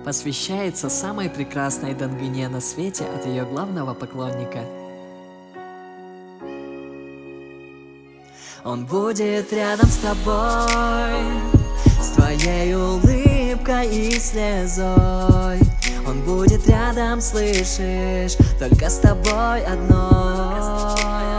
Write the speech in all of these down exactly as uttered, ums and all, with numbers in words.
посвящается самой прекрасной Дангыне на свете от ее главного поклонника. Он будет рядом с тобой, с твоей улыбкой и слезой. Он будет рядом, слышишь, только с тобой одной.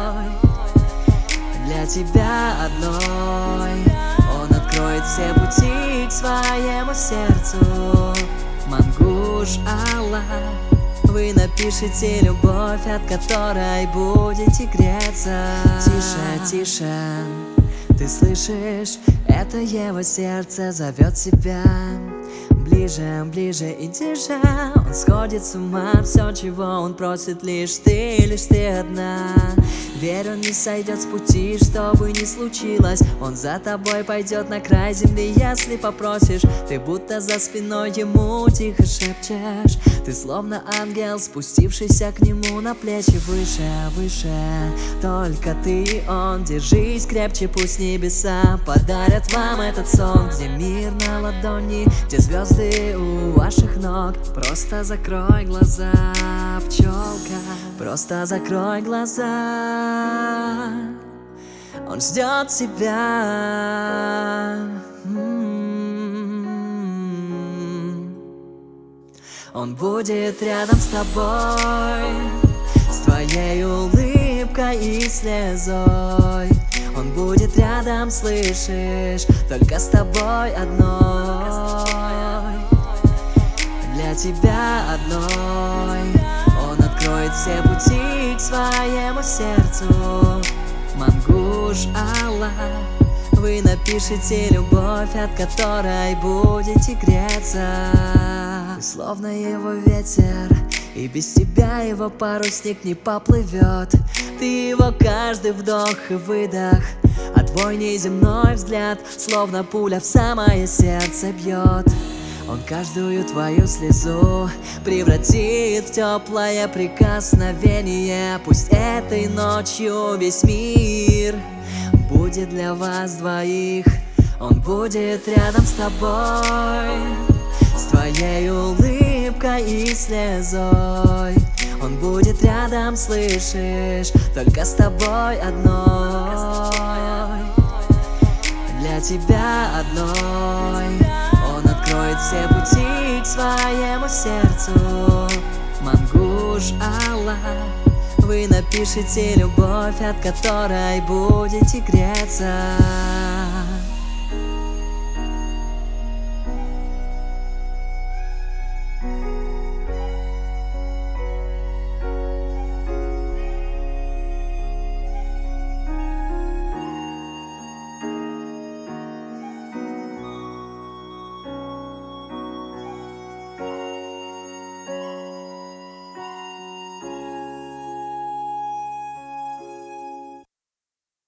Для тебя одной он откроет все пути к своему сердцу. Мангуш Аллах, вы напишите любовь, от которой будете греться. Тише, тише, ты слышишь, это его сердце зовет тебя. Ближе, ближе иди же, он сходит с ума. Все, чего он просит, лишь ты, лишь ты одна. Верь, он не сойдет с пути, что бы ни случилось. Он за тобой пойдет на край земли, если попросишь. Ты будто за спиной ему тихо шепчешь. Ты словно ангел, спустившийся к нему на плечи. Выше, выше, только ты и он. Держись крепче, пусть небеса подарят вам этот сон, где мир на ладони, где звезды у ваших ног. Просто закрой глаза, пчелка, просто закрой глаза. Он ждет тебя. Он будет рядом с тобой, с твоей улыбкой и слезой. Он будет рядом, слышишь, только с тобой одной. Для тебя одной он откроет все пути к своему сердцу. Мангуш Аллах, вы напишите любовь, от которой будете греться. Ты словно его ветер, и без тебя его парусник не поплывет. Ты его каждый вдох и выдох, а твой неземной взгляд словно пуля в самое сердце бьет. Он каждую твою слезу превратит в теплое прикосновение. Пусть этой ночью весь мир будет для вас двоих. Он будет рядом с тобой, с твоей улыбкой и слезой. Он будет рядом, слышишь, только с тобой одной. Для тебя одной он откроет все пути к своему сердцу. Мангуш Аллах, вы напишите любовь, от которой будете греться.